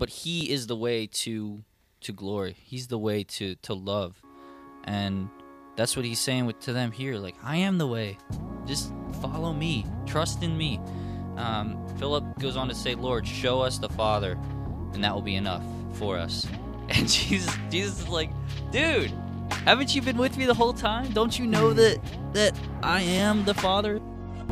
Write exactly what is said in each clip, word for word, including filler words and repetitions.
but he is the way to to glory. He's the way to, to love. And that's what he's saying with, to them here. Like, I am the way. Just follow me. Trust in me. Um, Philip goes on to say, Lord, show us the Father, and that will be enough for us. And Jesus, Jesus is like, dude, haven't you been with me the whole time? Don't you know that that I am the Father?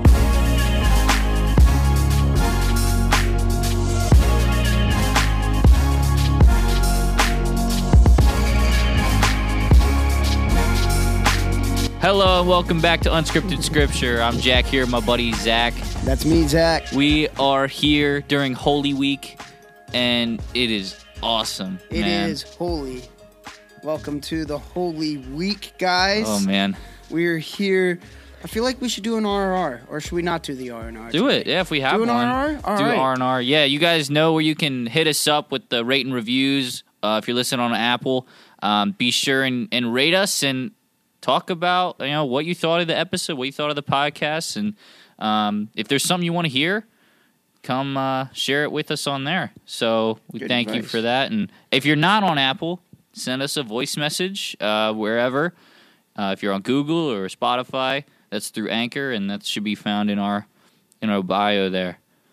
Hello and welcome back to Unscripted Scripture. I'm Jack here, my buddy Zach. That's me, Zach. We are here during Holy Week, and it is awesome. It man. is holy. Welcome to the Holy Week, guys. Oh, man. We're here. I feel like we should do an R and R, or should we not do the R and R? Do it, yeah, if we have do one. an R and R? All do right. R and R. Yeah, you guys know where you can hit us up with the rate and reviews. Uh, if you're listening on Apple, um, be sure and, and rate us and talk about, you know, what you thought of the episode, what you thought of the podcast, and um, if there's something you want to hear, come uh, share it with us on there. So we Good thank advice. you for that. And if you're not on Apple, send us a voice message uh, wherever. Uh, if you're on Google or Spotify, that's through Anchor, and that should be found in our in our bio there.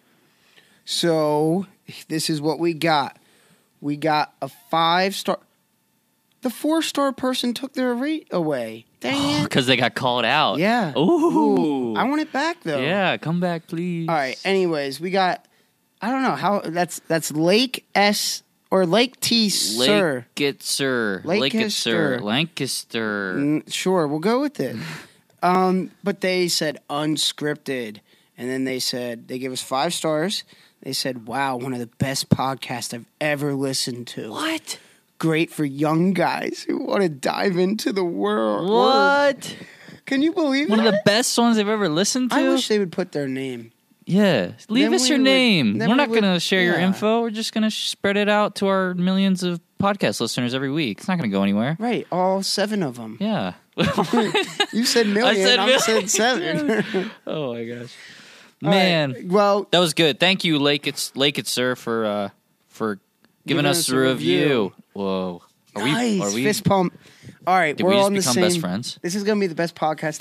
So, this is what we got. We got a five-star... The four-star person took their rate away. Dang it. Because they got called out. Yeah. Ooh. I want it back, though. Yeah, come back, please. All right. Anyways, we got... I don't know how... That's that's Lake S... Or Lake T. Sir. Lancaster. Lancaster. Lancaster. Lancaster. Mm, sure, we'll go with it. um, but they said unscripted. And then they said... They gave us five stars. They said, wow, one of the best podcasts I've ever listened to. What? Great for young guys who want to dive into the world. What? Can you believe One that? of the best songs I've ever listened to? I wish they would put their name. Yeah. Leave Then us we your would- name. then We're we not would- going to share your yeah. info. We're just going to sh- spread it out to our millions of podcast listeners every week. It's not going to go anywhere. Right, all seven of them. Yeah. You said million, I said said, million. said seven. Oh, my gosh. All Man. right, well, That was good. Thank you, Lake It's Lake It's Sir, for uh, for giving, Giving us, us a a review. review. Whoa. Are nice. we are we Fist pump. All right, did we're we just on the become same. best friends? This is going to be the best podcast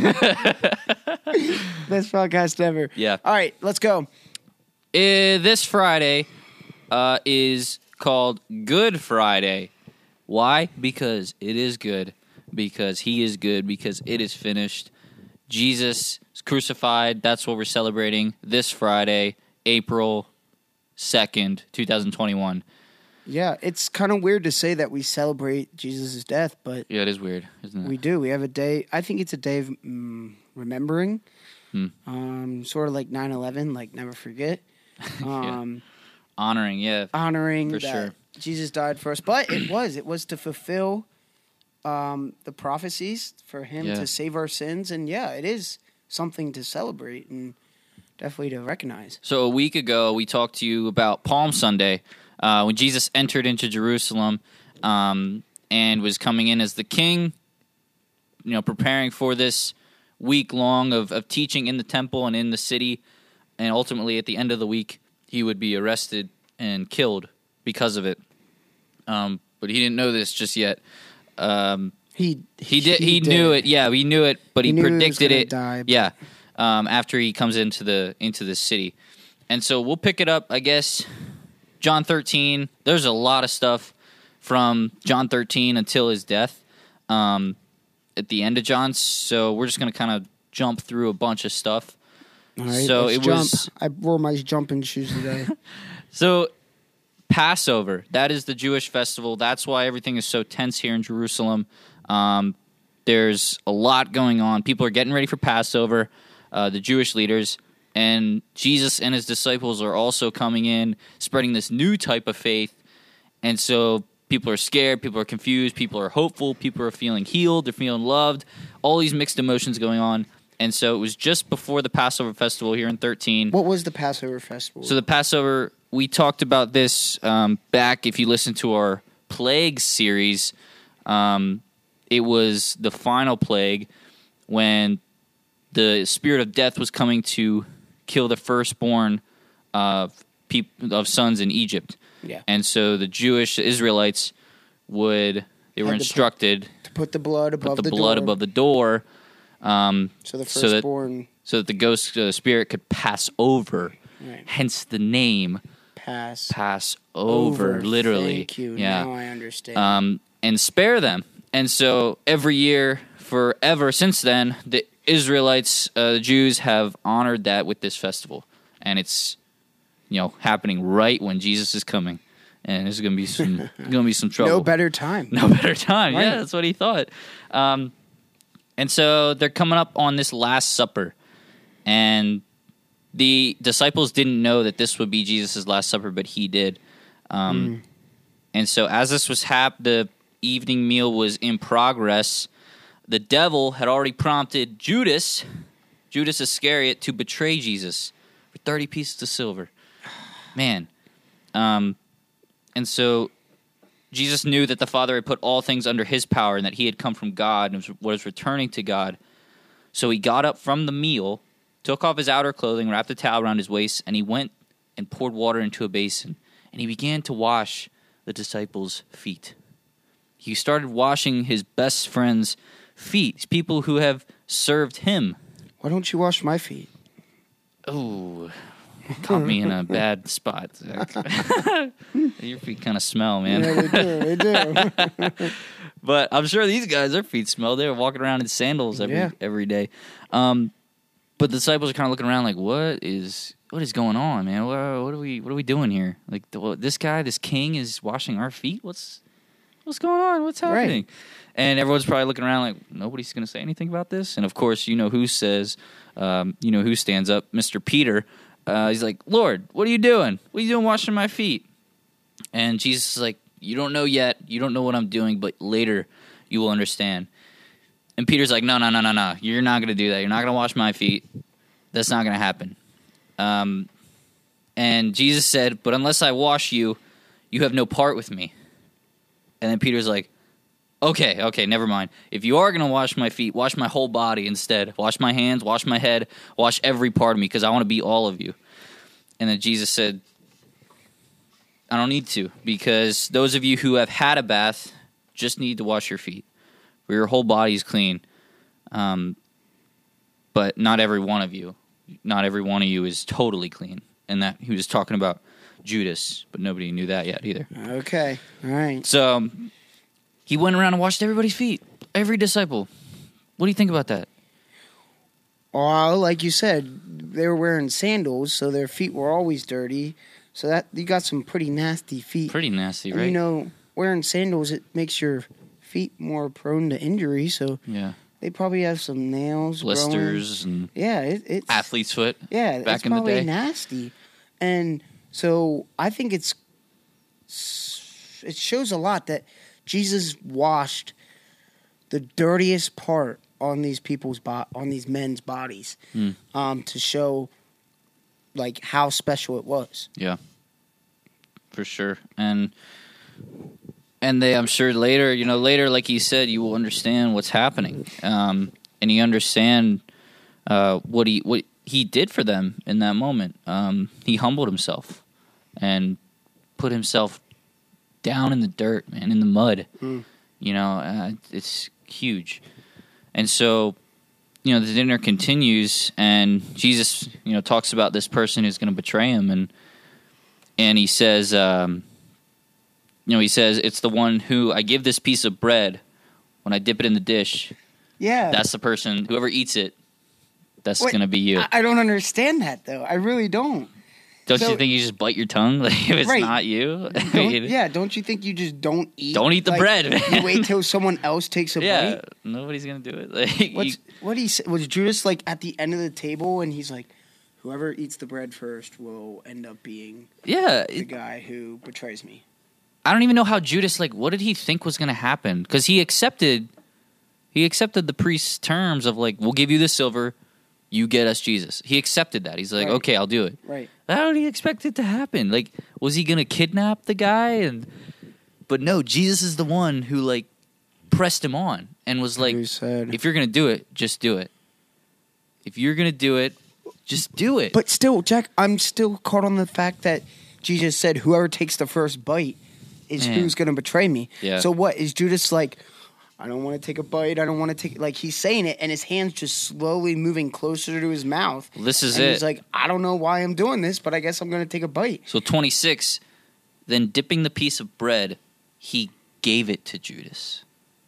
Best podcast ever. Yeah. All right, let's go. Uh, this Friday uh, is called Good Friday. Why? Because it is good. Because he is good. Because it is finished. Jesus is crucified. That's what we're celebrating this Friday, April second, twenty twenty-one. Yeah, it's kind of weird to say that we celebrate Jesus' death, but Yeah, it is weird, isn't it? we do. We have a day. I think it's a day of mm, remembering, Hmm. um, sort of like nine eleven, like never forget, um, Honoring, yeah. honoring For that sure. Jesus died for us. But it was it was to fulfill um, the prophecies for Him Yeah. to save our sins, and yeah, it is something to celebrate and definitely to recognize. So a week ago, we talked to you about Palm Sunday, uh, when Jesus entered into Jerusalem um, and was coming in as the king, you know, preparing for this week long of, of teaching in the temple and in the city. And ultimately, at the end of the week, he would be arrested and killed because of it. Um, but he didn't know this just yet. Um, He he did. He, knew it. Yeah, he knew it, but he, He knew he was predicted gonna it. die, but- Yeah, um, after he comes into the into the city, and so we'll pick it up. I guess John thirteen. There's a lot of stuff from John thirteen until his death. Um, at the end of John, so we're just gonna kind of jump through a bunch of stuff. All right, so let's it jump. was- I wore my jumping shoes today. So Passover, that is the Jewish festival. That's why everything is so tense here in Jerusalem. Um, there's a lot going on. People are getting ready for Passover, uh, the Jewish leaders, and Jesus and his disciples are also coming in, spreading this new type of faith. And so people are scared, people are confused, people are hopeful, people are feeling healed, they're feeling loved, all these mixed emotions going on. And so it was just before the Passover festival here in thirteen. What was the Passover festival? So the Passover, we talked about this um, back, if you listen to our Plagues series. Um, it was the final plague when the spirit of death was coming to kill the firstborn of, peop- of sons in Egypt. Yeah. And so the Jewish Israelites would, they were Had to instructed To put the blood above put the, the blood door, above the door um, so the so that- firstborn so that the ghost, uh, spirit could pass over. Right. Hence the name pass pass over, literally. Thank you. Yeah. Now I understand. Um, and spare them. And so every year, forever since then, the Israelites, uh, the Jews, have honored that with this festival, and it's you know happening right when Jesus is coming, and there's gonna be some gonna be some trouble. no better time. No better time. Right. Yeah, that's what he thought. Um, and so they're coming up on this Last Supper, and the disciples didn't know that this would be Jesus' Last Supper, but he did. Um, Mm. And so as this was hap, the evening meal was in progress. The devil had already prompted Judas, Judas Iscariot, to betray Jesus for thirty pieces of silver. Man. Um, and so Jesus knew that the Father had put all things under his power and that he had come from God and was returning to God. So he got up from the meal, took off his outer clothing, wrapped a towel around his waist, and he went and poured water into a basin. And he began to wash the disciples' feet. He started washing his best friend's feet, people who have served him. Why don't you wash my feet? Oh, caught me in a bad spot, Zach. Your feet kind of smell, man. Yeah, they do. They do. But I'm sure these guys, their feet smell. They were walking around in sandals every Yeah. every day. Um, but the disciples are kind of looking around like, what is what is going on, man? What, what are we what are we doing here? Like the, this guy, this king, is washing our feet. What's what's going on? What's happening? Right. And everyone's probably looking around like, nobody's going to say anything about this. And of course, you know who says, um, you know who stands up, Mister Peter. Uh, he's like, Lord, what are you doing? What are you doing washing my feet? And Jesus is like, you don't know yet. You don't know what I'm doing, but later you will understand. And Peter's like, no, no, no, no, no. You're not going to do that. You're not going to wash my feet. That's not going to happen. Um, and Jesus said, but unless I wash you, you have no part with me. And then Peter's like, okay, okay, never mind. If you are going to wash my feet, wash my whole body instead. Wash my hands, wash my head, wash every part of me, because I want to be all of you. And then Jesus said, I don't need to, because those of you who have had a bath just need to wash your feet, for your whole body is clean. Um, but not every one of you, not every one of you is totally clean. And that he was talking about Judas, but nobody knew that yet either. Okay. All right. So um, he went around and washed everybody's feet, every disciple. What do you think about that? Well, like you said, they were wearing sandals, so their feet were always dirty. So that you got some pretty nasty feet. Pretty nasty, And, right? you know, wearing sandals, it makes your feet more prone to injury. So yeah. they probably have some nails, growing. Blisters and Yeah, it, it's athlete's foot. Yeah, back it's in the probably day. nasty. And so I think it's it shows a lot that Jesus washed the dirtiest part on these people's bo- on these men's bodies, Mm. um, to show like how special it was. Yeah, for sure. And and they, I'm sure later, you know, later, like he said, you will understand what's happening, um, and you understand uh, what he what he did for them in that moment. Um, he humbled himself and put himself down in the dirt, man, in the mud. Mm. You know, uh, it's huge. And so, you know, the dinner continues, and Jesus, you know, talks about this person who's going to betray him, and and he says, um, you know, he says, it's the one who I give this piece of bread when I dip it in the dish. Yeah, That's the person, whoever eats it, that's Wait, going to be you. I, I don't understand that though. I really don't. Don't so- you think you just bite your tongue like, if it's Right. not you? I Don't, mean, yeah, don't you think you just don't eat? Don't eat the like, bread, man. You wait till someone else takes a yeah, bite. nobody's going to do it. Like, What's you- what he say? Was Judas like at the end of the table, and he's like, "Whoever eats the bread first will end up being yeah, the it- guy who betrays me." I don't even know how Judas, like, what did he think was going to happen? Because he accepted, he accepted the priest's terms of, like, we'll give you the silver, you get us Jesus. He accepted that. He's like, Right. okay, I'll do it. Right. How did he expect it to happen? Like, was he going to kidnap the guy? And But no, Jesus is the one who, like, pressed him on and was like, Who said? if you're going to do it, just do it. If you're going to do it, just do it. But still, Jack, I'm still caught on the fact that Jesus said, "Whoever takes the first bite is Man. who's going to betray me." Yeah. So what is Judas like? I don't want to take a bite. I don't want to take like he's saying it, and his hands just slowly moving closer to his mouth. This is and it. He's like, I don't know why I'm doing this, but I guess I'm going to take a bite. So twenty-six, then dipping the piece of bread, he gave it to Judas.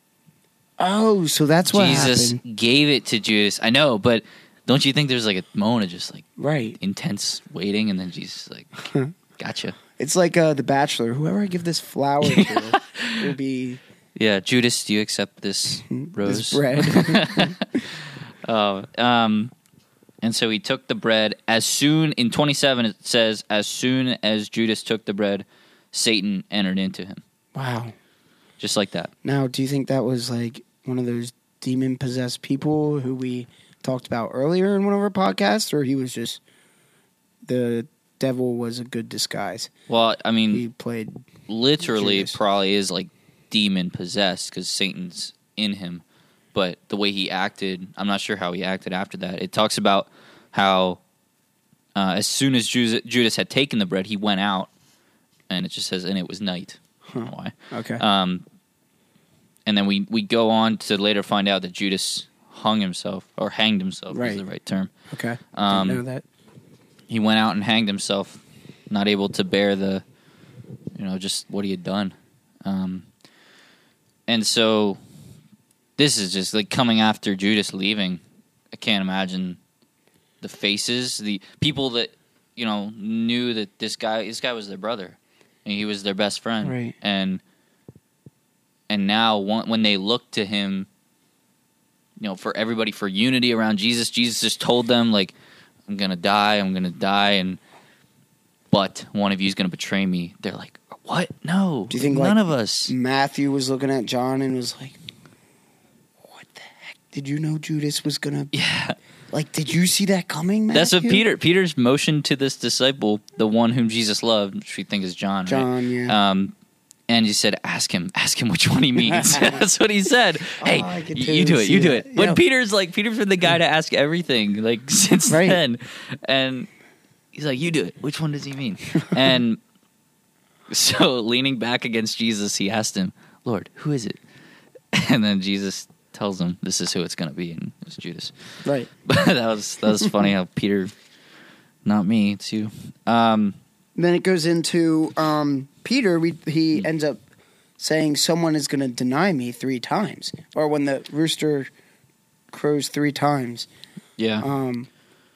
Oh, so that's what Jesus happened. gave it to Judas. I know, but don't you think there's like a moment of just like Right. intense waiting, and then Jesus is like, gotcha. It's like uh, The Bachelor. Whoever I give this flower to will be Yeah, Judas, do you accept this rose? this bread. Oh, um, and so he took the bread. As soon, in twenty-seven, it says, as soon as Judas took the bread, Satan entered into him. Wow. Just like that. Now, do you think that was like one of those demon-possessed people who we talked about earlier in one of our podcasts, or he was just the devil was a good disguise? Well, I mean, He played literally Judas. probably is like demon possessed because Satan's in him. But the way he acted, I'm not sure how he acted after that. It talks about how uh, as soon as Judas, Judas had taken the bread, he went out, and it just says, and it was night. I don't know why. okay. Um, and then we, we go on to later find out that Judas hung himself, or hanged himself Right. is the right term. okay. um, Didn't know that. He went out and hanged himself, not able to bear the, you know, just what he had done. Um, and so this is just like coming after Judas leaving. I can't imagine the faces, the people that, you know, knew that this guy, this guy was their brother. And he was their best friend. Right. And and now one, when they look to him, you know, for everybody, for unity around Jesus, Jesus just told them, like, I'm going to die, I'm going to die, and but one of you is going to betray me. They're like, what? No. Do you think, none like, of us? Matthew was looking at John and was like, "What the heck? Did you know Judas was gonna? Yeah. Like, did you see that coming, Matthew?" That's what Peter, Peter's motion to this disciple, the one whom Jesus loved, which we think is John, right? John, yeah. Um, and he said, ask him, ask him which one he means. That's what he said. Hey, Oh, I could you, totally you do it, see you do that. it. But Yeah. Peter's like, Peter's been the guy to ask everything, like, since Right. then. And he's like, you do it. Which one does he mean? And so, leaning back against Jesus, he asked him, Lord, who is it? And then Jesus tells him, this is who it's going to be, and it's Judas. Right. But that was that was funny how Peter, not me, it's you. Um, Then it goes into um, Peter. We, he ends up saying, "Someone is going to deny me three times," or when the rooster crows three times. yeah, Um,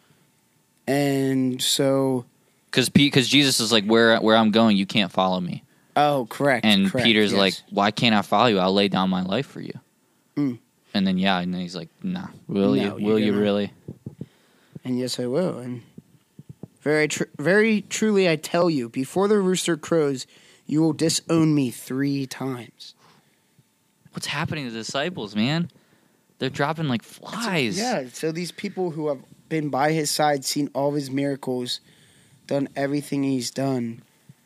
and so, because because Jesus is like, where where I'm going, you can't follow me. oh, correct. And correct, Peter's yes. like, why can't I follow you? I'll lay down my life for you. Mm. And then yeah, and then he's like, nah, will No, you? you're Will you gonna- really? And yes, I will. And very, tr- very truly, I tell you, before the rooster crows, you will disown me three times. What's happening to the disciples, man? They're dropping like flies. Yeah. So these people who have been by his side, seen all of his miracles, done everything he's done.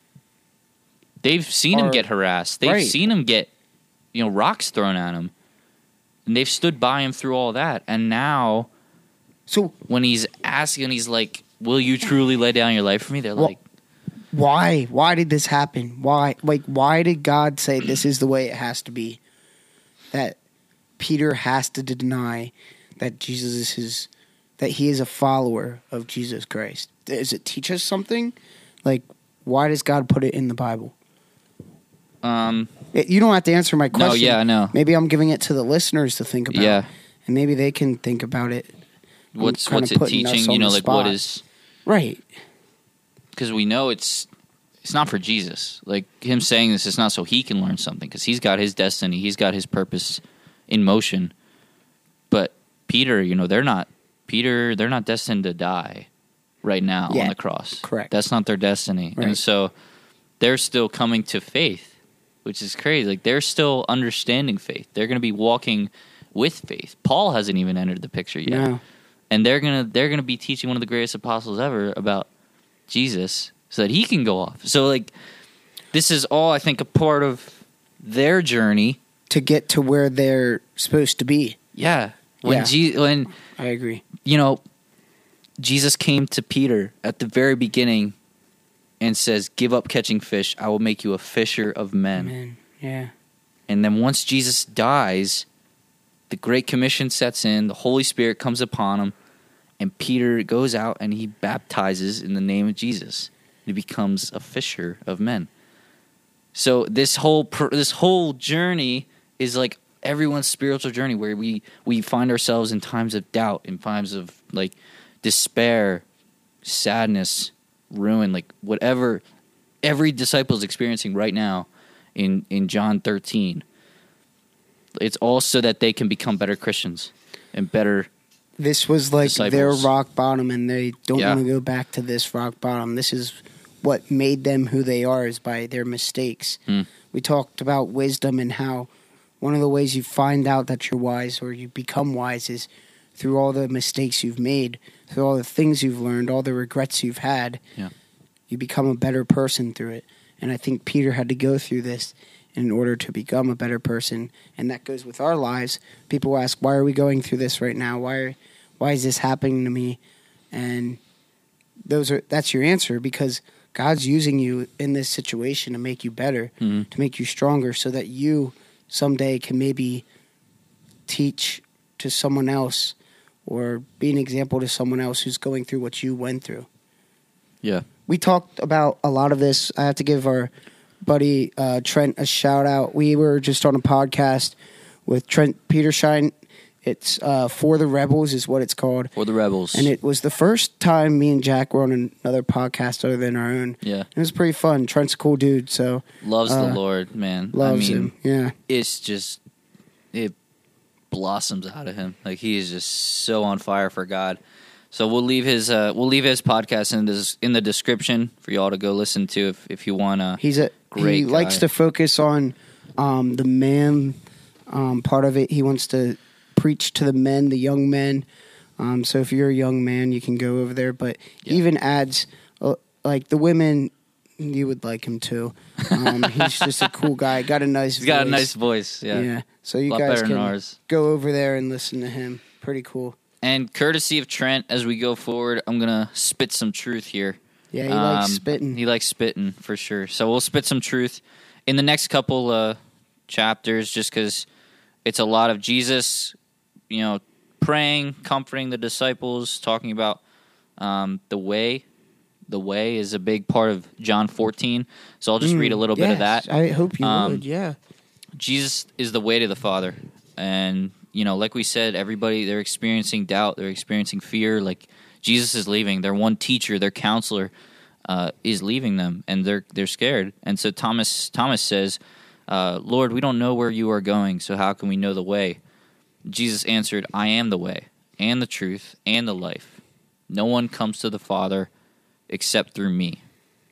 They've seen him Are- get harassed. They've right. seen him get, you know, rocks thrown at him. And they've stood by him through all that. And now, So when he's asking, he's like, will you truly lay down your life for me? They're Well- like, why? Why did this happen? Why? Like, why did God say this is the way it has to be? That Peter has to deny that Jesus is his, that he is a follower of Jesus Christ. Does it teach us something? Like, why does God put it in the Bible? um, It, you don't have to answer my question. no, yeah, I know. Maybe I'm giving it to the listeners to think about. Yeah. And maybe they can think about it. What's kinda what's it putting us teaching? on You know, the like what spot. is, Right. because we know it's it's not for Jesus. Like him saying this is not so he can learn something, because he's got his destiny, he's got his purpose in motion. But Peter, you know, they're not Peter. They're not destined to die right now Yeah, on the cross. correct. That's not their destiny, Right. and so they're still coming to faith, which is crazy. Like they're still understanding faith. They're going to be walking with faith. Paul hasn't even entered the picture yet. No. And they're gonna they're gonna be teaching one of the greatest apostles ever about Jesus, so that he can go off. So like, this is all I think a part of their journey. To get to where they're supposed to be. Yeah, when Yeah. Je- when I agree. you know Jesus came to Peter at the very beginning, and says, "Give up catching fish. I will make you a fisher of men." Amen. Yeah. And then once Jesus dies, the Great Commission sets in. The Holy Spirit comes upon him, and Peter goes out and he baptizes in the name of Jesus. He becomes a fisher of men. So this whole this whole journey is like everyone's spiritual journey, where we we find ourselves in times of doubt, in times of like despair, sadness, ruin, like whatever every disciple is experiencing right now in in John thirteen. It's all so that they can become better Christians and better. This was like disciples. Their rock bottom, and they don't Yeah. want to go back to this rock bottom. This is what made them who they are, is by their mistakes. Hmm. We talked about wisdom and how one of the ways you find out that you're wise or you become wise is through all the mistakes you've made, through all the things you've learned, all the regrets you've had. Yeah. You become a better person through it. And I think Peter had to go through this in order to become a better person. And that goes with our lives. People ask, why are we going through this right now? Why are, why is this happening to me? And those are that's your answer, because God's using you in this situation to make you better, Mhm. to make you stronger, so that you someday can maybe teach to someone else or be an example to someone else who's going through what you went through. Yeah. We talked about a lot of this. I have to give our buddy uh, Trent a shout out. We were just on a podcast with Trent Petershine. It's uh, For the Rebels is what it's called. For the Rebels. And it was the first time me and Jack were on another podcast other than our own. Yeah. It was pretty fun. Trent's a cool dude, so Loves uh, the Lord, man. loves I mean, him. Yeah. it's just, it blossoms out of him. Like, he is just so on fire for God. So we'll leave his uh, we'll leave his podcast in this in the description for y'all to go listen to if, if you want to. He's a Great he guy. likes to focus on um, the man um, part of it. He wants to preach to the men, the young men. Um, so if you're a young man, you can go over there. But Yeah. even adds uh, like the women, you would like him too. Um, he's just a cool guy. Got a nice. He's got a voice. nice voice. Yeah. Yeah. So you A lot guys better can than ours. go over there and listen to him. Pretty cool. And courtesy of Trent, as we go forward, I'm gonna spit some truth here. Yeah, he likes Um, spitting. He likes spitting for sure. So we'll spit some truth in the next couple uh, chapters, just because it's a lot of Jesus, you know, praying, comforting the disciples, talking about um, the way. The way is a big part of John fourteen. So I'll just read a little bit of Yes, that. I hope you Um, would. Yeah. Jesus is the way to the Father. And, you know, like we said, everybody, they're experiencing doubt. They're experiencing fear. Like, Jesus is leaving. Their one teacher, their counselor, uh, is leaving them, and they're they're scared. And so Thomas Thomas says, uh, Lord, we don't know where you are going, so how can we know the way? Jesus answered, I am the way, and the truth, and the life. No one comes to the Father except through me.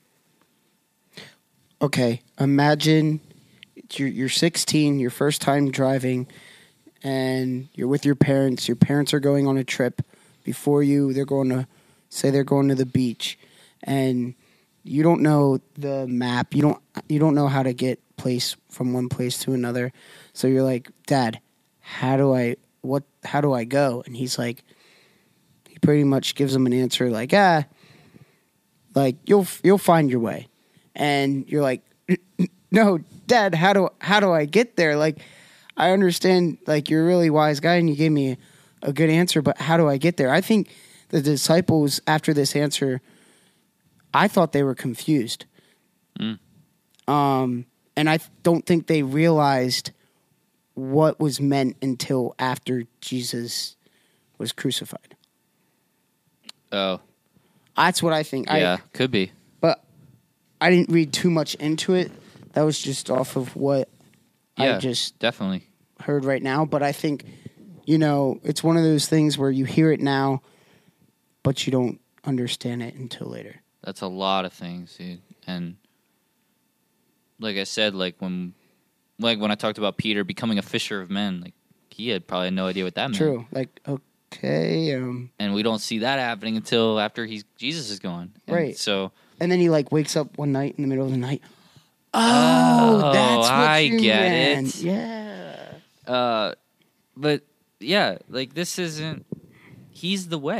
Okay, imagine you're, you're sixteen, your first time driving, and you're with your parents. Your parents are going on a trip. Before you, they're going to, say they're going to the beach, and you don't know the map. You don't you don't know how to get place from one place to another. So you're like, Dad, how do I what? How do I go? And he's like, he pretty much gives them an answer like, ah, like you'll you'll find your way. And you're like, no, Dad, how do how do I get there? Like, I understand, like, you're a really wise guy and you gave me a, a good answer, but how do I get there? I think the disciples, after this answer, I thought they were confused. Mm. Um, and I don't think they realized what was meant until after Jesus was crucified. Oh, That's what I think. yeah, I, could be. but I didn't read too much into it. That was just off of what Yeah, I just definitely. heard right now. But I think, you know, it's one of those things where you hear it now, but you don't understand it until later. That's a lot of things, dude. And like I said, like when like when I talked about Peter becoming a fisher of men, like he had probably no idea what that meant. True. Like, okay. Um, And we don't see that happening until after he's Jesus is gone. And Right. So and then he, like, wakes up one night in the middle of the night. Oh, Oh, that's what I you get meant. it. Yeah. uh but yeah, like this isn't he's the way.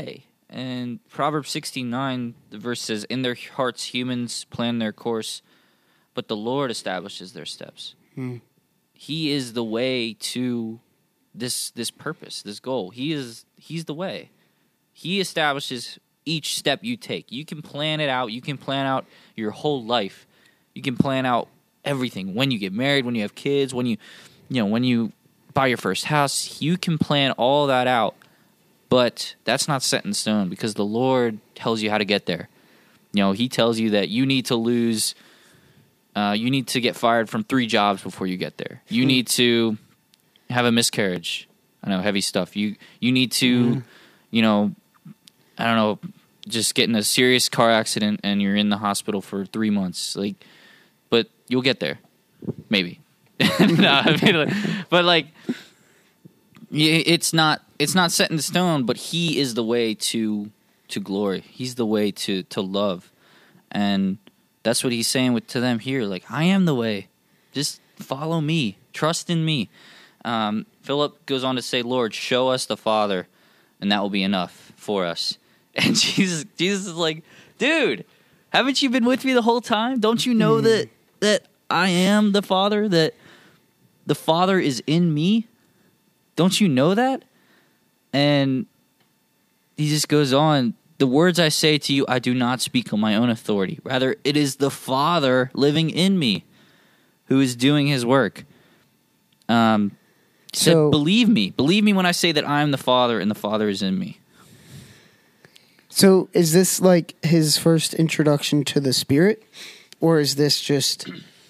And Proverbs sixteen nine, the verse says, "In their hearts humans plan their course, but the Lord establishes their steps." Hmm. He is the way to this this purpose, this goal. He is he's the way. He establishes each step you take. You can plan it out. You can plan out your whole life. You can plan out everything. When you get married, when you have kids, when you you know, when you buy your first house, you can plan all that out. But that's not set in stone because the Lord tells you how to get there. You know, he tells you that you need to lose, uh, you need to get fired from three jobs before you get there. You need to have a miscarriage. I know, heavy stuff. You you need to, mm. you know, I don't know, just get in a serious car accident and you're in the hospital for three months. Like, but you'll get there, maybe. no, I mean, like, but like, it's not it's not set in stone. But he is the way to to glory. He's the way to to love, and that's what he's saying with to them here. Like, I am the way. Just follow me. Trust in me. Um, Philip goes on to say, "Lord, show us the Father, and that will be enough for us." And Jesus, Jesus is like, "Dude, haven't you been with me the whole time? Don't you know mm. that that I am the Father? That the Father is in me? Don't you know that?" And he just goes on, "The words I say to you, I do not speak on my own authority. Rather, it is the Father living in me who is doing his work." Um, he so, said, "Believe me. Believe me when I say that I am the Father and the Father is in me." So is this like his first introduction to the Spirit? Or is this just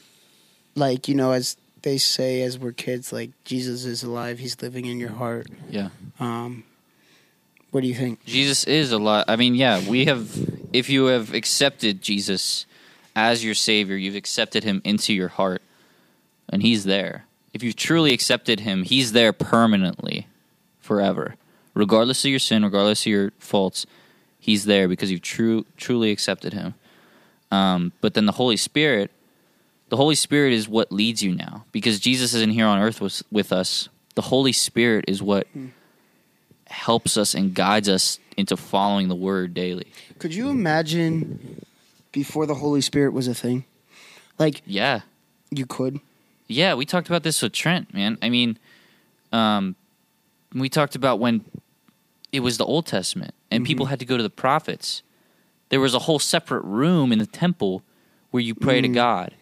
like, you know, as they say as we're kids, like, Jesus is alive, he's living in your heart. Yeah. Um, what do you think? Jesus is alive. I mean, yeah, we have, if you have accepted Jesus as your Savior, you've accepted him into your heart, and he's there. If you've truly accepted him, he's there permanently, forever. Regardless of your sin, regardless of your faults, he's there because you've true, truly accepted him. Um, but then the Holy Spirit, the Holy Spirit is what leads you now. Because Jesus isn't here on earth with, with us. The Holy Spirit is what hmm. helps us and guides us into following the Word daily. Could you imagine before the Holy Spirit was a thing? Like, yeah. You could? Yeah, we talked about this with Trent, man. I mean, um, we talked about when it was the Old Testament and mm-hmm. people had to go to the prophets. There was a whole separate room in the temple where you pray mm. to God.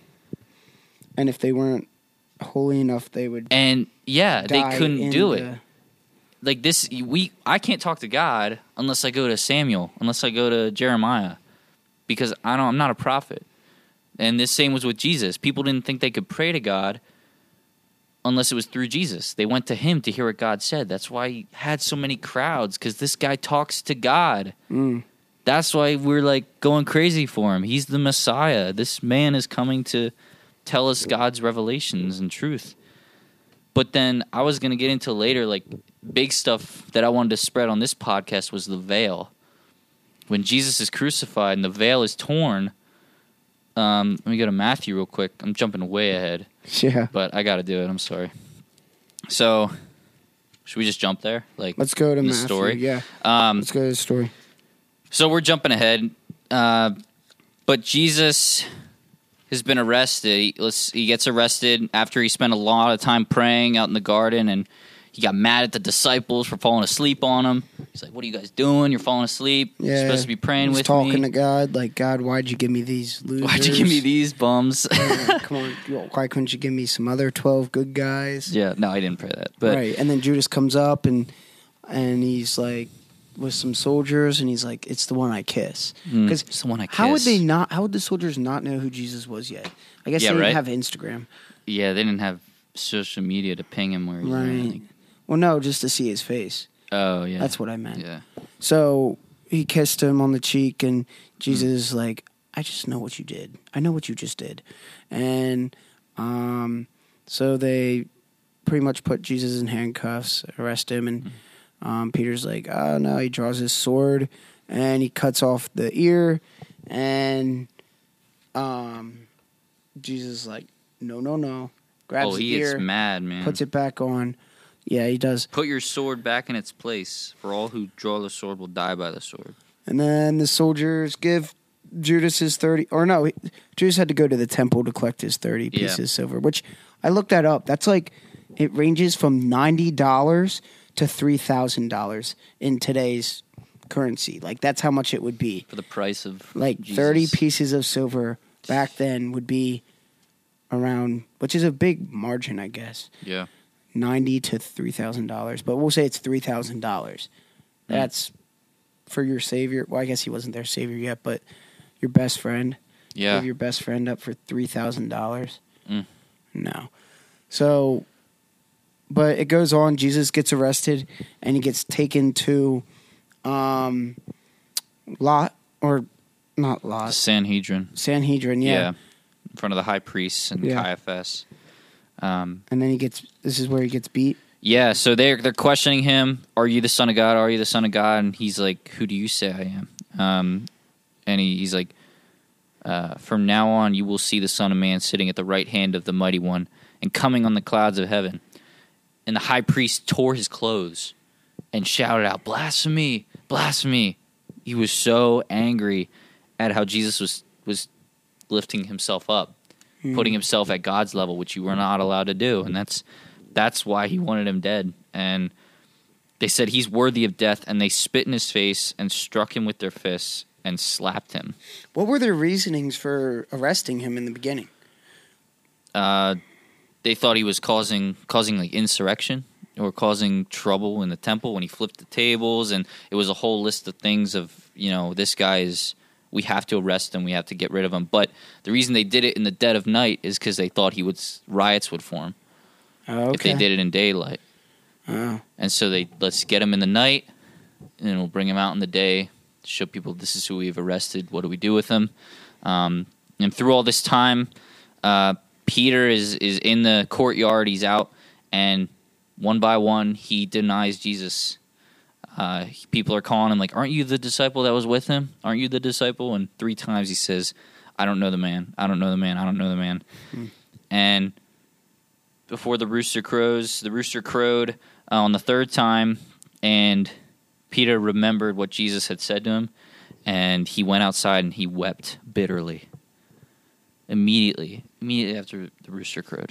And if they weren't holy enough, they would. And yeah, they couldn't do the... it. Like this, we I can't talk to God unless I go to Samuel, unless I go to Jeremiah, because I don't. I'm not a prophet. And this same was with Jesus. People didn't think they could pray to God unless it was through Jesus. They went to him to hear what God said. That's why he had so many crowds, because this guy talks to God. Mm. That's why we're like going crazy for him. He's the Messiah. This man is coming to tell us God's revelations and truth. But then I was going to get into later, like, big stuff that I wanted to spread on this podcast was the veil. When Jesus is crucified and the veil is torn, um, let me go to Matthew real quick. I'm jumping way ahead. Yeah. But I got to do it. I'm sorry. So, should we just jump there? Like, let's go to the Matthew. Story? Yeah. Um, let's go to the story. So we're jumping ahead. Uh, but Jesus has been arrested. He, let's, he gets arrested after he spent a lot of time praying out in the garden, and he got mad at the disciples for falling asleep on him. He's like, "What are you guys doing? You're falling asleep. Yeah, You're supposed to be praying with talking me." Talking to God, like, "God, why'd you give me these losers? Why'd you give me these bums?" Yeah, come on, why couldn't you give me some other twelve good guys? Yeah, no, I didn't pray that. But right, and then Judas comes up, and and he's like, with some soldiers, and he's like, "It's the one I kiss." Because mm, it's the one I kiss. How would they not? How would the soldiers not know who Jesus was yet? I guess yeah, they didn't right? have Instagram. Yeah, they didn't have social media to ping him where he's right. At. Well, no, just to see his face. Oh, yeah. That's what I meant. Yeah. So he kissed him on the cheek, and Jesus is mm. like, "I just know what you did. I know what you just did." And um, so they pretty much put Jesus in handcuffs, arrest him, and mm. um, Peter's like, "Oh, no." He draws his sword, and he cuts off the ear, and um, Jesus is like, "No, no, no." Grabs oh, the he ear, gets mad, man. Puts it back on. Yeah, he does. Put your sword back in its place, for all who draw the sword will die by the sword. And then the soldiers give Judas his thirty, or no, he- Judas had to go to the temple to collect his thirty Yeah. pieces of silver, which I looked that up. That's like, it ranges from ninety dollars to three thousand dollars in today's currency. Like, that's how much it would be. For the price of Like, Jesus. thirty pieces of silver back then would be around, which is a big margin, I guess, Yeah. ninety to three thousand dollars. But we'll say it's three thousand dollars. Mm. That's for your savior. Well, I guess he wasn't their savior yet, but your best friend. Yeah. Give your best friend up for three thousand dollars. Mm. No. So, but it goes on. Jesus gets arrested, and he gets taken to um, Lot, or not The Lot, Sanhedrin. Sanhedrin, yeah. Yeah. In front of the high priests and Yeah. Caiaphas. Um, And then he gets, this is where he gets beat. yeah, so they're, they're questioning him. Are you the Son of God? Are you the Son of God? And he's like, who do you say I am? Um, and he, he's like, uh, from now on you will see the Son of Man sitting at the right hand of the Mighty One and coming on the clouds of heaven. And the high priest tore his clothes and shouted out, blasphemy, blasphemy. He was so angry at how Jesus was, was lifting himself up, Hmm. putting himself at God's level, which you were not allowed to do. And that's that's why he wanted him dead. And they said he's worthy of death, and they spit in his face and struck him with their fists and slapped him. What were their reasonings for arresting him in the beginning? Uh, they thought he was causing causing like insurrection or causing trouble in the temple when he flipped the tables, and it was a whole list of things of, you know, this guy is, we have to arrest him, we have to get rid of him. But the reason they did it in the dead of night is because they thought he would riots would form Oh, okay. if they did it in daylight. Oh. And so they, let's get him in the night, and we'll bring him out in the day to show people this is who we've arrested. What do we do with him? Um, and through all this time, uh, Peter is, is in the courtyard. He's out, and one by one, he denies Jesus. Uh, people are calling him like, aren't you the disciple that was with him? Aren't you the disciple? And three times he says, I don't know the man. I don't know the man. I don't know the man. Hmm. And before the rooster crows, the rooster crowed uh, on the third time, and Peter remembered what Jesus had said to him, and he went outside and he wept bitterly. Immediately, immediately after the rooster crowed.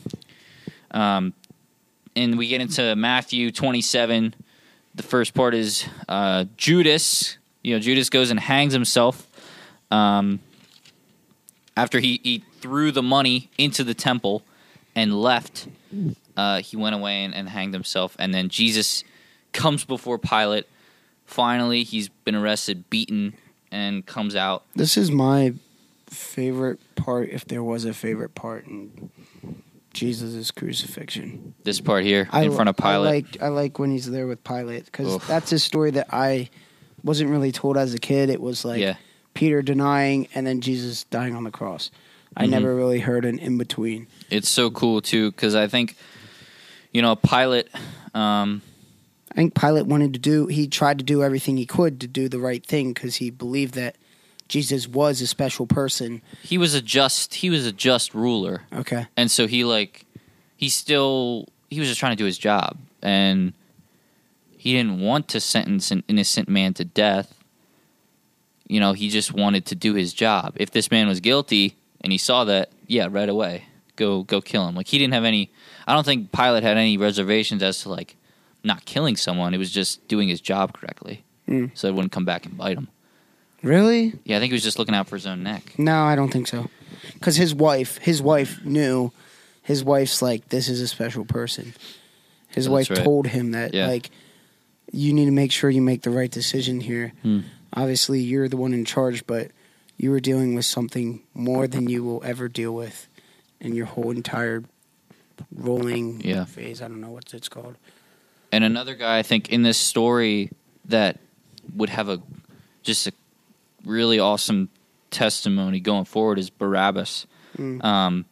Um, and we get into Matthew twenty-seven. The first part is uh, Judas. You know, Judas goes and hangs himself um, after he, he threw the money into the temple and left. Uh, he went away and, and hanged himself. And then Jesus comes before Pilate. Finally, he's been arrested, beaten, and comes out. This is my favorite part, if there was a favorite part in Jesus' crucifixion. This part here I in front of I Pilate. like I like when he's there with Pilate, because Oof. that's a story that I wasn't really told as a kid. It was like Yeah. Peter denying and then Jesus dying on the cross. I Mhm. never really heard an in between. It's so cool, too, because I think, you know, Pilate, um, I think Pilate wanted to do. He tried to do everything he could to do the right thing because he believed that Jesus was a special person. he was a just, he was a just ruler. Okay. And so he, like, he still, he was just trying to do his job. And he didn't want to sentence an innocent man to death. You know, he just wanted to do his job. If this man was guilty and he saw that, yeah, right away, go go kill him. Like, he didn't have any, I don't think Pilate had any reservations as to, like, not killing someone. It was just doing his job correctly. Mm. So it wouldn't come back and bite him. Really? Yeah, I think he was just looking out for his own neck. No, I don't think so. Because his wife, his wife knew. His wife's like, this is a special person. His That's wife right. told him that, Yeah. like, you need to make sure you make the right decision here. Hmm. Obviously, you're the one in charge, but you were dealing with something more than you will ever deal with in your whole entire rolling Yeah. phase. I don't know what it's called. And another guy, I think, in this story that would have a just a really awesome testimony going forward is Barabbas. Mm. Um,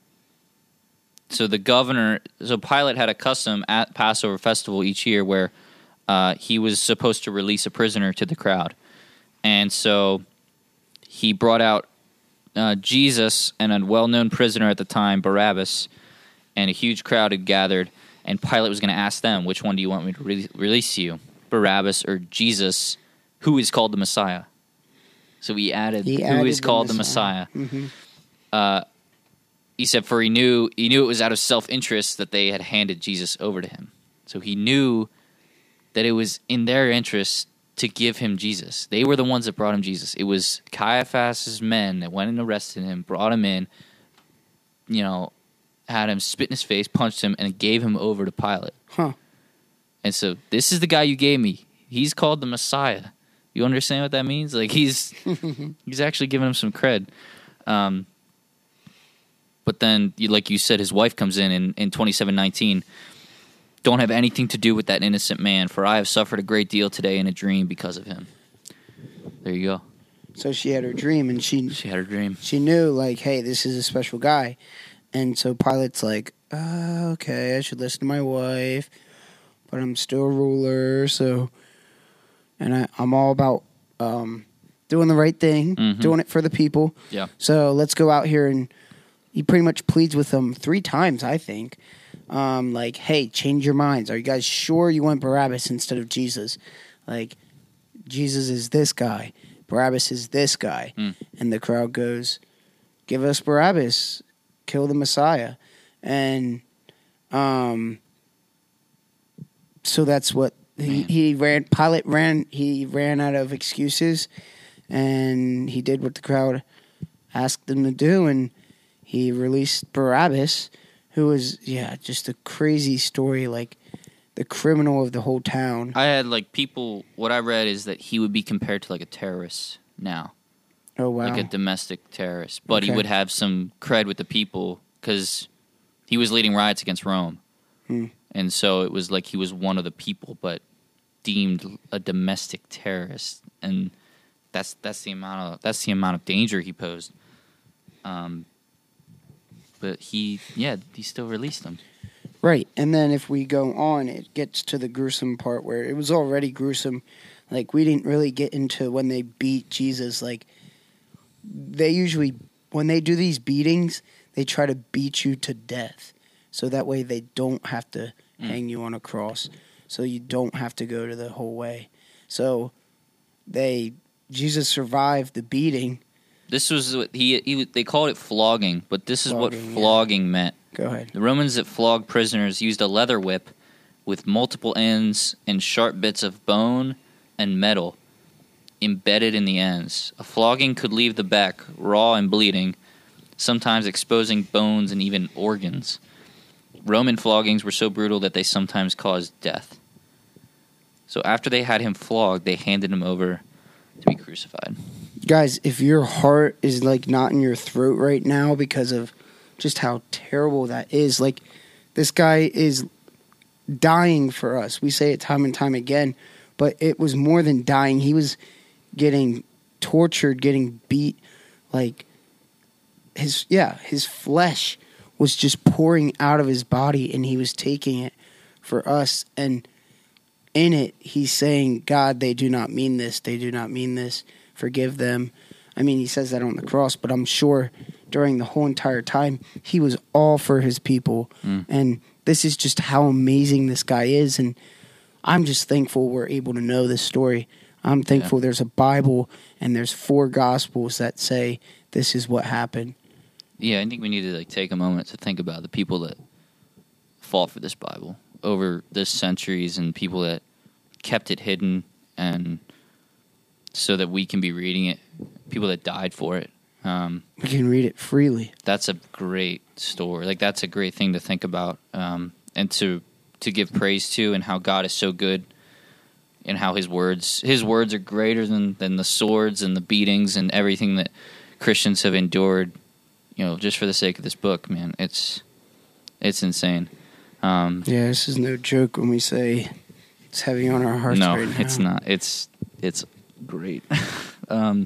so the governor, so Pilate had a custom at Passover festival each year where uh, he was supposed to release a prisoner to the crowd. And so he brought out uh, Jesus and a well-known prisoner at the time, Barabbas, and a huge crowd had gathered. And Pilate was going to ask them, which one do you want me to re- release you, Barabbas or Jesus, who is called the Messiah? So he added, He who added is the called the Messiah. Messiah. Mhm. Uh, he said, for he knew he knew it was out of self-interest that they had handed Jesus over to him. So he knew that it was in their interest to give him Jesus. They were the ones that brought him Jesus. It was Caiaphas' men that went and arrested him, brought him in, you know, had him spit in his face, punched him, and gave him over to Pilate. Huh. And so this is the guy you gave me. He's called the Messiah. You understand what that means? Like he's he's actually giving him some cred. Um, but then, you, like you said, his wife comes in in, in twenty-seven nineteen. Don't have anything to do with that innocent man, for I have suffered a great deal today in a dream because of him. There you go. So she had her dream, and she She had her dream. she knew, like, hey, this is a special guy. And so Pilate's like, uh, okay, I should listen to my wife, but I'm still a ruler, so... And I, I'm all about um, doing the right thing, Mhm. doing it for the people. Yeah. So let's go out here, and he pretty much pleads with them three times, I think. Um, like, hey, change your minds. Are you guys sure you want Barabbas instead of Jesus? Like, Jesus is this guy. Barabbas is this guy. Mm. And the crowd goes, give us Barabbas. Kill the Messiah. And um, so that's what he, he ran. Pilate ran. He ran out of excuses, and he did what the crowd asked him to do, and he released Barabbas, who was, yeah, just a crazy story, like the criminal of the whole town. I had, like, people... What I read is that he would be compared to, like, a terrorist now. Oh, wow. Like a domestic terrorist. But Okay. he would have some cred with the people because he was leading riots against Rome. Hmm. And so it was like he was one of the people, but deemed a domestic terrorist. And that's that's the amount of that's the amount of danger he posed. Um, but he, yeah, he still released them. Right, and then if we go on, it gets to the gruesome part where it was already gruesome. Like, we didn't really get into when they beat Jesus. Like, they usually, when they do these beatings, they try to beat you to death. So that way they don't have to Mm. hang you on a cross. So you don't have to go to the whole way. So they, Jesus survived the beating. This was what he, he they called it flogging, but this is what Flogging, yeah. flogging meant. Go ahead. The Romans that flogged prisoners used a leather whip with multiple ends and sharp bits of bone and metal embedded in the ends. A flogging could leave the back raw and bleeding, sometimes exposing bones and even organs. Roman floggings were so brutal that they sometimes caused death. So after they had him flogged, they handed him over to be crucified. Guys, if your heart is like not in your throat right now because of just how terrible that is, like, this guy is dying for us. We say it time and time again, but it was more than dying. He was getting tortured, getting beat, like his yeah, his flesh was just pouring out of his body, and he was taking it for us. And in it, he's saying, God, they do not mean this. They do not mean this. Forgive them. I mean, he says that on the cross, but I'm sure during the whole entire time, he was all for his people. Mm. And this is just how amazing this guy is. And I'm just thankful we're able to know this story. I'm thankful Yeah. there's a Bible and there's four Gospels that say this is what happened. Yeah, I think we need to like take a moment to think about the people that fought for this Bible over the centuries and people that kept it hidden and so that we can be reading it, people that died for it. Um, We can read it freely. that's a great story. Like that's a great thing to think about um, and to to give praise to, and how God is so good, and how His words His words are greater than than the swords and the beatings and everything that Christians have endured. You know, just for the sake of this book, man, it's it's insane. Um, Yeah, this is no joke when we say it's heavy on our hearts no, right now. it's not. It's it's great. um,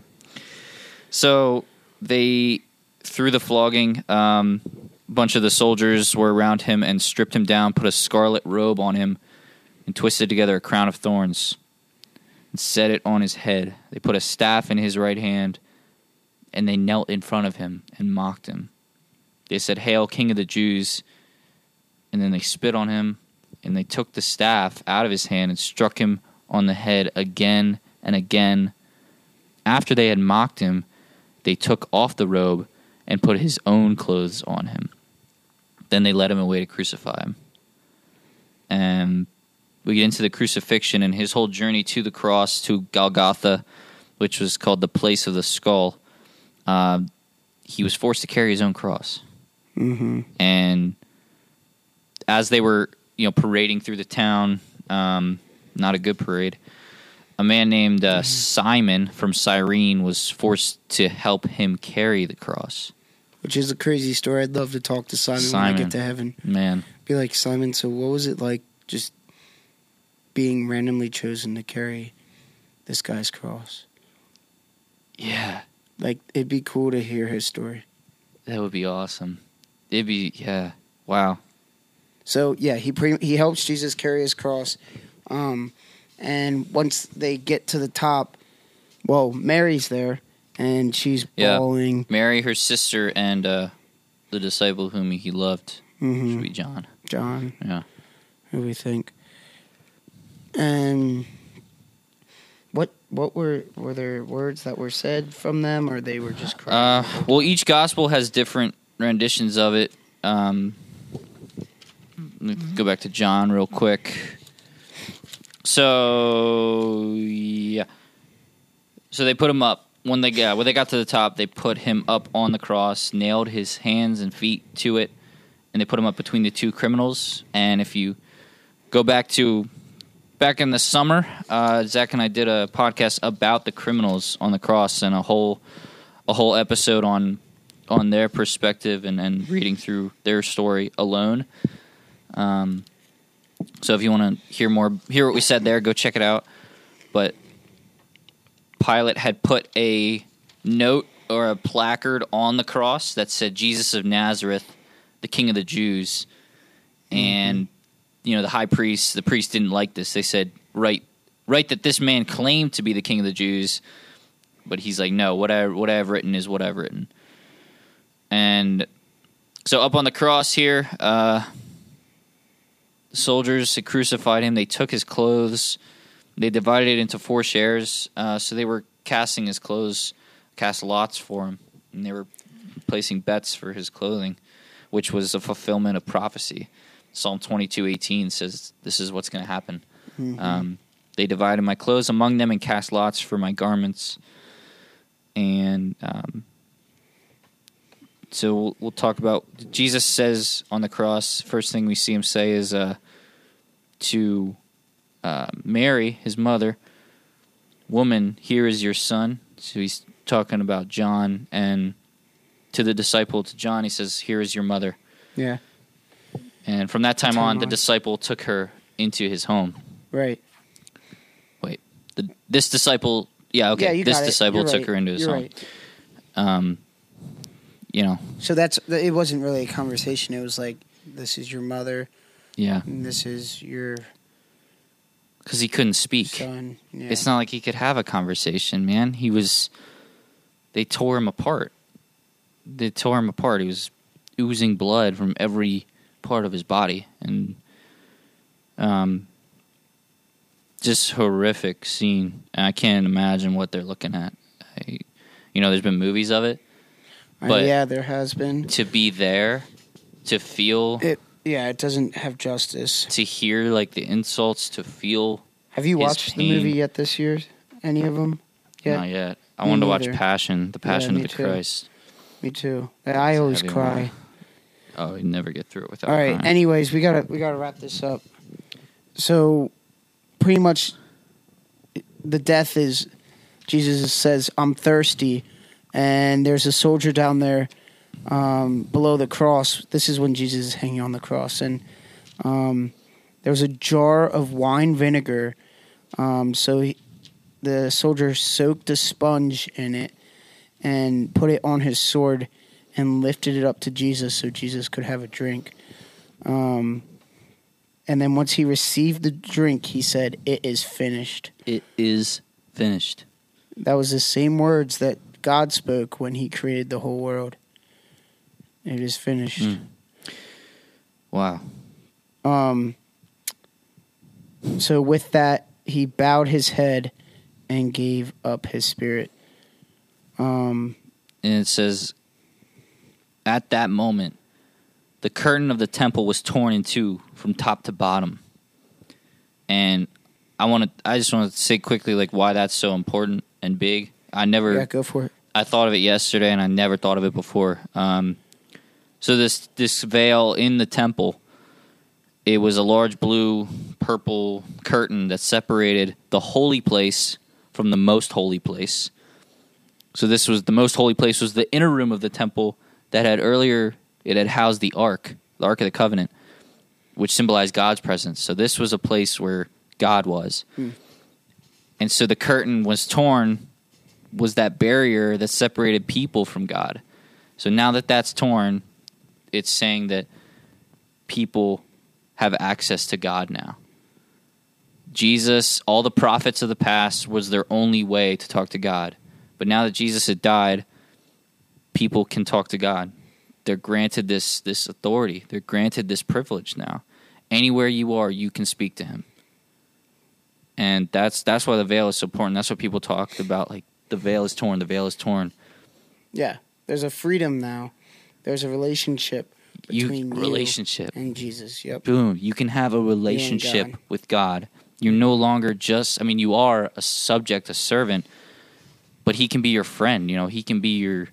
so they through the flogging, um, a bunch of the soldiers were around him and stripped him down, put a scarlet robe on him, and twisted together a crown of thorns and set it on his head. They put a staff in his right hand, and they knelt in front of him and mocked him. They said, "Hail, King of the Jews!" And then they spit on him and they took the staff out of his hand and struck him on the head again and again. After they had mocked him, they took off the robe and put his own clothes on him. Then they led him away to crucify him. And we get into the crucifixion and his whole journey to the cross, to Golgotha, which was called the place of the skull. Uh, he was forced to carry his own cross. Mm-hmm. And as they were, you know, parading through the town, um, not a good parade, a man named uh, mm-hmm. Simon from Cyrene was forced to help him carry the cross. Which is a crazy story. I'd love to talk to Simon, Simon when I get to heaven. Man. Be like, Simon, so what was it like just being randomly chosen to carry this guy's cross? Yeah. Like, it'd be cool to hear his story. That would be awesome. It'd be, yeah. Wow. So, yeah, he pre- he helps Jesus carry his cross. Um, and once they get to the top, well, Mary's there, and she's yeah. bawling. Mary, her sister, and uh, the disciple whom he loved, mm-hmm. should be John. John. Yeah. Who we think. And what what were were there words that were said from them, or they were just crying? Uh, well, each gospel has different renditions of it. Um, let's go back to John real quick. So yeah, so they put him up when they got when they got to the top. They put him up on the cross, nailed his hands and feet to it, and they put him up between the two criminals. And if you go back to back in the summer, uh, Zach and I did a podcast about the criminals on the cross and a whole a whole episode on on their perspective and, and reading through their story alone. Um, so if you want to hear more, hear what we said there, go check it out. But Pilate had put a note or a placard on the cross that said Jesus of Nazareth, the King of the Jews. Mm-hmm. And you know, the high priest, the priest didn't like this. They said, write, write that this man claimed to be the King of the Jews. But he's like, no, what, I, what I've written is what I've written. And so up on the cross here, uh, the soldiers had crucified him. They took his clothes. They divided it into four shares. Uh, so they were casting his clothes, cast lots for him. And they were placing bets for his clothing, which was a fulfillment of prophecy. Psalm twenty-two eighteen says this is what's going to happen. Mm-hmm. Um, they divided my clothes among them and cast lots for my garments. And um, so we'll, we'll talk about, Jesus says on the cross, first thing we see him say is uh, to uh, Mary, his mother, woman, here is your son. So he's talking about John. And to the disciple, to John, he says, here is your mother. Yeah. And from that time, time on, on, the disciple took her into his home. Right. Wait. The, this disciple, yeah, okay. Yeah, you this got disciple it. took right. her into his You're home. Right. Um, you know. So that's it. Wasn't really a conversation. It was like, this is your mother. Yeah. And this is your. Because he couldn't speak. Son. Yeah. It's not like he could have a conversation, man. He was. They tore him apart. They tore him apart. He was oozing blood from every part of his body, and um, just horrific scene. And I can't imagine what they're looking at. I, you know, there's been movies of it, but uh, yeah, there has been. To be there, to feel it, yeah, it doesn't have justice. To hear like the insults, to feel. Have you watched pain. the movie yet this year? Any of them? Yet? Not yet. I Me wanted neither. to watch Passion, the Passion yeah, of the too. Christ. Me too. I always Heavy cry. one. Oh, you never get through it without. All right. Crying. Anyways, we gotta we gotta wrap this up. So, pretty much, the death is Jesus says, "I'm thirsty," and there's a soldier down there um, below the cross. This is when Jesus is hanging on the cross, and um, there was a jar of wine vinegar. Um, so he, the soldier soaked a sponge in it and put it on his sword and lifted it up to Jesus so Jesus could have a drink. Um, and then once he received the drink, he said, "It is finished." It is finished. That was the same words that God spoke when he created the whole world. It is finished. Mm. Wow. Um, so with that, he bowed his head and gave up his spirit. Um, and it says, at that moment, the curtain of the temple was torn in two from top to bottom. And I want to. I just want to say quickly, like, why that's so important and big. I never. Yeah, go for it. I thought of it yesterday, and I never thought of it before. Um, so this this veil in the temple, it was a large blue, purple curtain that separated the holy place from the most holy place. So this was the most holy place was the inner room of the temple that had earlier it had housed the ark, the Ark of the Covenant, which symbolized God's presence. So this was a place where God was. Hmm. And so the curtain was torn, was that barrier that separated people from God. So now that that's torn, it's saying that people have access to God now. Jesus, all the prophets of the past, was their only way to talk to God. But now that Jesus had died, people can talk to God. They're granted this this authority. They're granted this privilege now. Anywhere you are, you can speak to him. And that's that's why the veil is so important. That's what people talk about, like, the veil is torn, the veil is torn. Yeah, there's a freedom now. There's a relationship between you, relationship. you and Jesus. Yep. Boom. You can have a relationship God. with God. You're no longer just, I mean, you are a subject, a servant, but he can be your friend. You know, he can be your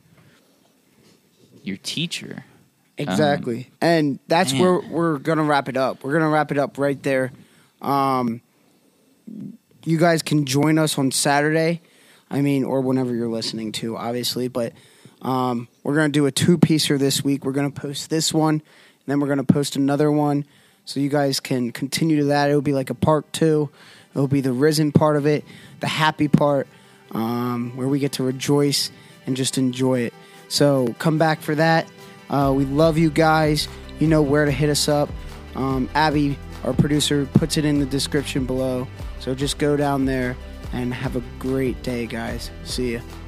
your teacher. Exactly. Um, and that's man. where we're going to wrap it up. We're going to wrap it up right there. Um, you guys can join us on Saturday. I mean, or whenever you're listening to, obviously. But um, we're going to do a two-piecer this week. We're going to post this one, and then we're going to post another one. So you guys can continue to that. It'll be like a part two. It'll be the risen part of it, the happy part, um, where we get to rejoice and just enjoy it. So come back for that. Uh, we love you guys. You know where to hit us up. Um, Abby, our producer, puts it in the description below. So just go down there and have a great day, guys. See ya.